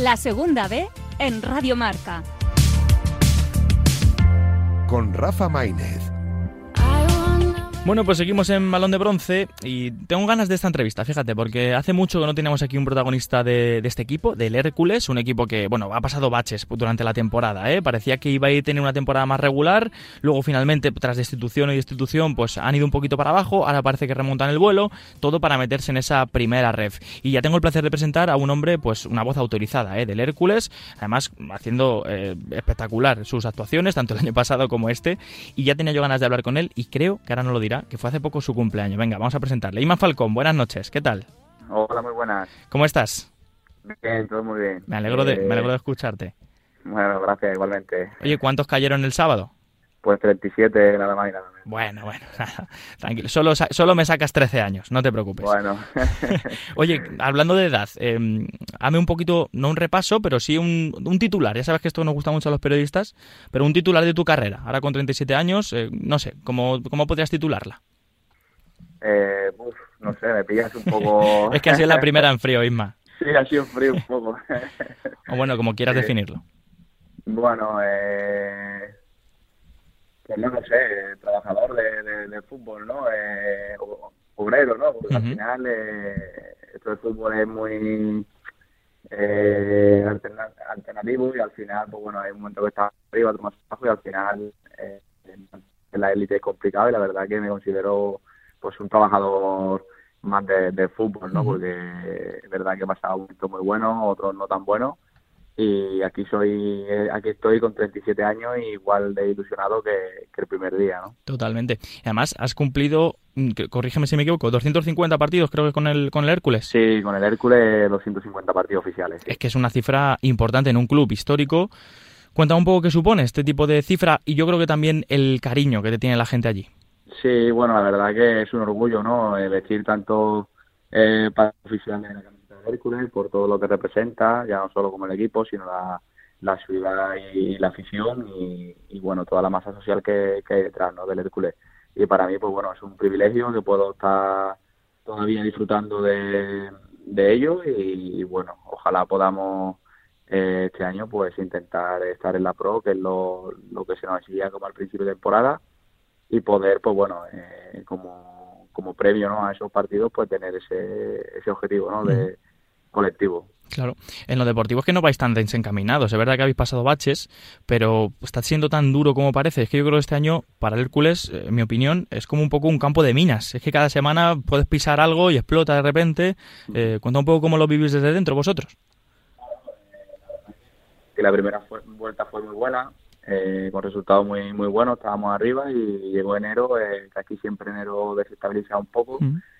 La Segunda B en Radio Marca. Con Rafa Maínez. Bueno, pues seguimos en Balón de Bronce y tengo ganas de esta entrevista, fíjate, porque hace mucho que no teníamos aquí un protagonista de este equipo, del Hércules, un equipo que, bueno, ha pasado baches durante la temporada, ¿eh? Parecía que iba a tener una temporada más regular, luego finalmente, tras destitución y destitución, pues han ido un poquito para abajo, ahora parece que remontan el vuelo, todo para meterse en esa primera ref. Y ya tengo el placer de presentar a un hombre, pues una voz autorizada, del Hércules, además haciendo espectacular sus actuaciones, tanto el año pasado como este, y ya tenía yo ganas de hablar con él y creo que ahora no lo dirá, que fue hace poco su cumpleaños. Venga, vamos a presentarle. Isma Falcón, buenas noches, ¿qué tal? Hola, muy buenas. ¿Cómo estás? Bien, todo muy bien. Me alegro de escucharte. Bueno, gracias, igualmente. Oye, ¿cuántos cayeron el sábado? Pues 37, nada más y nada menos. Bueno, nada, tranquilo. Solo me sacas 13 años, no te preocupes. Bueno. Oye, hablando de edad, hazme un poquito, no un repaso, pero sí un titular. Ya sabes que esto nos gusta mucho a los periodistas, pero un titular de tu carrera. Ahora con 37 años, no sé, ¿cómo podrías titularla? No sé, me pillas un poco... Es que así es la primera en frío, Isma. Sí, ha sido frío un poco. O bueno, como quieras definirlo. Bueno, pues no lo sé, trabajador de fútbol, ¿no? Obrero, ¿no? Porque al final esto del fútbol es muy alternativo y al final, pues bueno, hay un momento que está arriba, otro más abajo y al final en la élite es complicado y la verdad que me considero pues un trabajador más de fútbol, ¿no? Porque es verdad que he pasado momentos muy buenos, otros no tan buenos. Y aquí estoy con 37 años y igual de ilusionado que el primer día, ¿no? Totalmente. Además, has cumplido, corrígeme si me equivoco, 250 partidos creo que con el Hércules. Sí, con el Hércules 250 partidos oficiales. Sí. Es que es una cifra importante en un club histórico. Cuéntame un poco qué supone este tipo de cifra y yo creo que también el cariño que te tiene la gente allí. Sí, bueno, la verdad que es un orgullo, ¿no? Vestir tanto para oficial de la camiseta de Hércules por todo lo que representa, ya no solo como el equipo, sino la ciudad y la afición y bueno, toda la masa social que hay detrás, ¿no? Del Hércules. Y para mí, pues bueno, es un privilegio que puedo estar todavía disfrutando de ello y bueno, ojalá podamos este año pues intentar estar en la Pro, que es lo que se nos exigía como al principio de temporada, y poder, pues bueno, como previo, ¿no?, a esos partidos, pues tener ese objetivo, ¿no?, de colectivo. Claro, en lo deportivo es que no vais tan desencaminados, es verdad que habéis pasado baches, pero está siendo tan duro como parece. Es que yo creo que este año para el Hércules, en mi opinión, es como un poco un campo de minas. Es que cada semana puedes pisar algo y explota de repente. Cuenta un poco cómo lo vivís desde dentro vosotros. Que la primera vuelta fue muy buena, con resultados muy muy buenos, estábamos arriba y llegó enero, que aquí siempre enero desestabiliza un poco.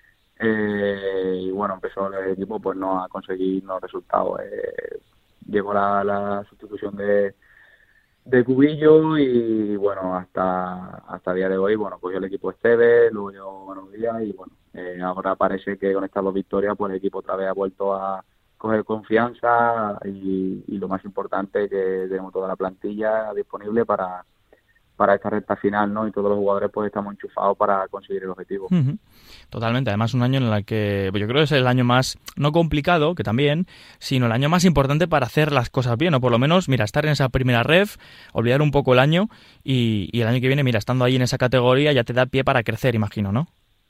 Y bueno, empezó el equipo pues no a conseguir los resultados. Llegó la sustitución de Cubillo y bueno, hasta el día de hoy, bueno, cogió el equipo Esteves, luego llegó Buenos Días y bueno, ahora parece que con estas 2 victorias pues el equipo otra vez ha vuelto a coger confianza y lo más importante, que tenemos toda la plantilla disponible para esta recta final, ¿no? Y todos los jugadores pues estamos enchufados para conseguir el objetivo. Totalmente, además un año en el que yo creo que es el año más, no complicado, que también, sino el año más importante para hacer las cosas bien, o por lo menos, mira, estar en esa primera ref, olvidar un poco el año y el año que viene, mira, estando ahí en esa categoría ya te da pie para crecer, imagino, ¿no?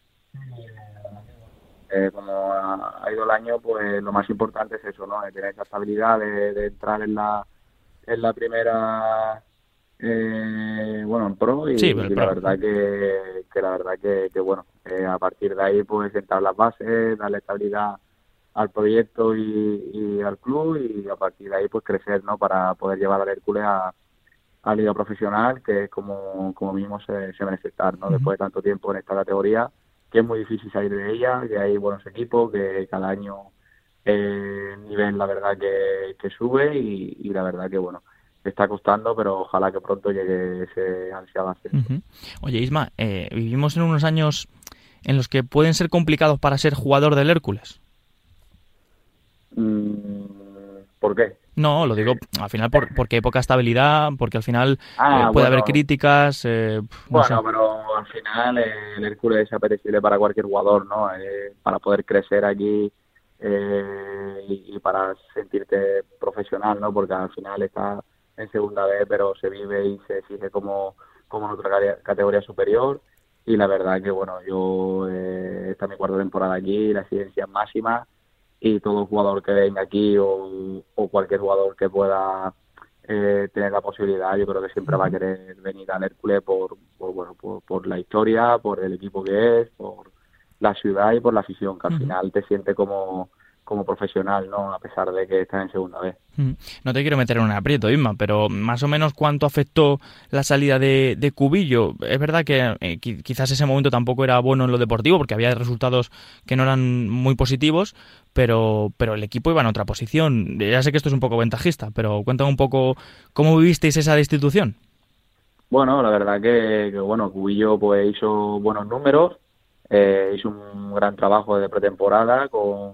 Como ha ido el año, pues lo más importante es eso, ¿no? De tener esa estabilidad, de entrar en la primera, en Pro y, sí, y la verdad que bueno, a partir de ahí pues sentar las bases, darle estabilidad al proyecto y al club y a partir de ahí pues crecer, ¿no? Para poder llevar al Hércules a liga profesional, que es como mismo se merece estar, ¿no? Después de tanto tiempo en esta categoría, que es muy difícil salir de ella, que hay buenos equipos, que cada año el nivel la verdad que sube y la verdad que bueno, está costando, pero ojalá que pronto llegue ese ansiado ascenso. Oye, Isma, vivimos en unos años en los que pueden ser complicados para ser jugador del Hércules. ¿Por qué? No, lo digo al final porque hay poca estabilidad, porque al final puede haber críticas. No sé. Pero al final el Hércules es apetecible para cualquier jugador, ¿no? Para poder crecer aquí y para sentirte profesional, ¿no? Porque al final estás en segunda vez, pero se vive y se exige como en otra categoría superior. Y la verdad que, bueno, yo esta es mi cuarta temporada aquí, la exigencia es máxima, y todo jugador que venga aquí o cualquier jugador que pueda tener la posibilidad, yo creo que siempre va a querer venir al Hércules por la historia, por el equipo que es, por la ciudad y por la afición, que al final te siente como profesional, ¿no? A pesar de que estás en segunda vez. No te quiero meter en un aprieto, Isma, pero más o menos ¿cuánto afectó la salida de Cubillo? Es verdad que quizás ese momento tampoco era bueno en lo deportivo, porque había resultados que no eran muy positivos, pero el equipo iba en otra posición. Ya sé que esto es un poco ventajista, pero cuéntame un poco cómo vivisteis esa destitución. Bueno, la verdad que Cubillo pues hizo buenos números, hizo un gran trabajo de pretemporada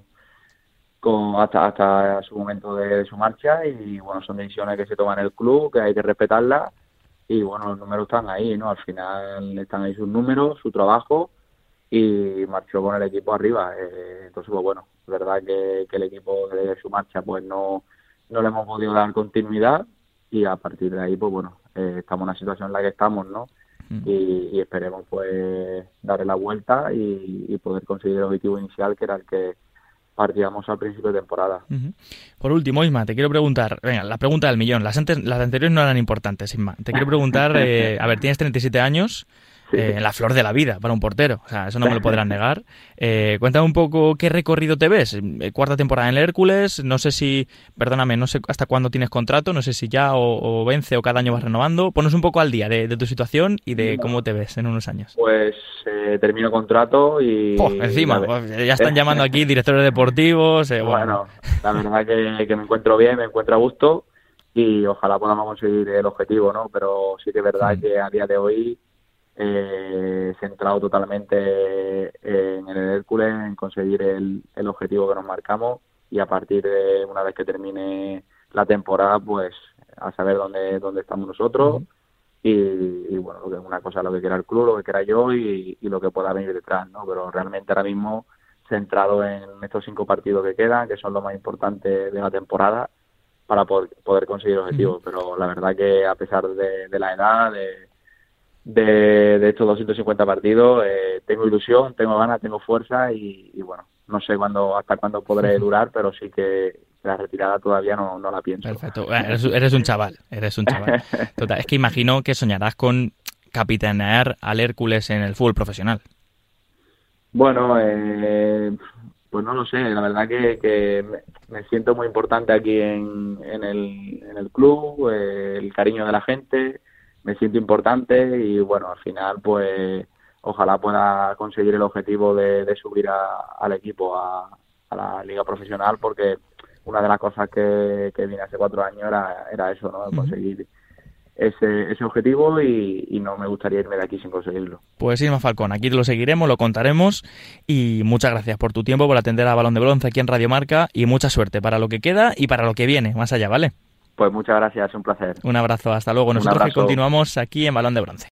hasta su momento de su marcha, y bueno, son decisiones que se toman en el club, que hay que respetarlas, y bueno, los números están ahí, ¿no? Al final están ahí sus números, su trabajo, y marchó con el equipo arriba. Entonces, pues bueno, es verdad que el equipo desde su marcha pues no le hemos podido dar continuidad, y a partir de ahí pues bueno, estamos en la situación en la que estamos, ¿no? Y esperemos pues darle la vuelta y poder conseguir el objetivo inicial, que era el que partíamos al principio de temporada. Por último, Isma, te quiero preguntar, venga, la pregunta del millón. Las anteriores no eran importantes, Isma. Te quiero preguntar, a ver, tienes 37 años, sí. La flor de la vida para un portero, o sea, eso no me lo podrán negar. Cuéntame un poco qué recorrido te ves. Cuarta temporada en el Hércules, no sé si, perdóname, no sé hasta cuándo tienes contrato, no sé si ya o vence o cada año vas renovando. Ponos un poco al día de tu situación y de cómo te ves en unos años. Pues termino contrato y... encima, ya están llamando aquí directores deportivos. Bueno, la verdad que me encuentro bien, me encuentro a gusto, y ojalá podamos conseguir el objetivo, ¿no? Pero sí que es verdad que a día de hoy centrado totalmente en el Hércules, en conseguir el objetivo que nos marcamos, y a partir de una vez que termine la temporada, pues a saber dónde estamos nosotros, y bueno, lo que es una cosa lo que quiera el club, lo que quiera yo y lo que pueda venir detrás, ¿no? Pero realmente ahora mismo centrado en estos 5 partidos que quedan, que son lo más importante de la temporada, para poder conseguir objetivos. Pero la verdad que a pesar de la edad, de estos 250 partidos, tengo ilusión, tengo ganas, tengo fuerza, y bueno, no sé hasta cuándo podré durar, pero sí que la retirada todavía no la pienso. Perfecto, eres un chaval. Total, es que imagino que soñarás con capitanear al Hércules en el fútbol profesional. Bueno, pues no lo sé, la verdad que me siento muy importante aquí en el club, el cariño de la gente, me siento importante, y bueno, al final pues ojalá pueda conseguir el objetivo de subir al equipo a la liga profesional, porque una de las cosas que vine hace 4 años era eso, ¿no? Conseguir ese objetivo, y no me gustaría irme de aquí sin conseguirlo. Pues Isma Falcón, aquí lo seguiremos, lo contaremos, y muchas gracias por tu tiempo, por atender a Balón de Bronce aquí en Radio Marca, y mucha suerte para lo que queda y para lo que viene más allá, ¿vale? Pues muchas gracias, un placer. Un abrazo, hasta luego. Nosotros que continuamos aquí en Balón de Bronce.